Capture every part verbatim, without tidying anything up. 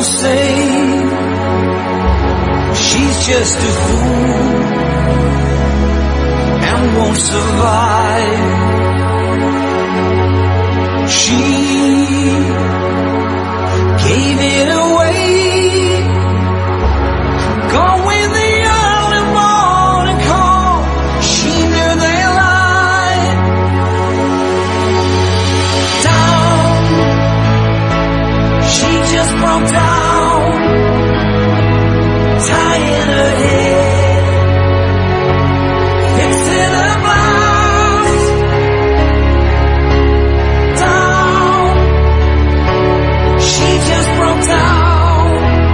say she's just a fool and won't survive. She gave it away, gone with the early morning call. She knew they lied. Down, she just broke down, tying her head, fixing her blouse. Down, she just broke down,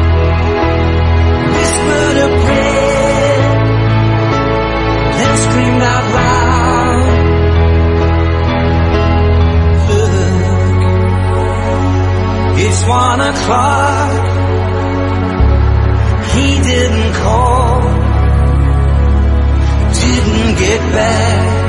whispered a prayer, then screamed out loud. Look, it's one o'clock. He didn't call, didn't get back.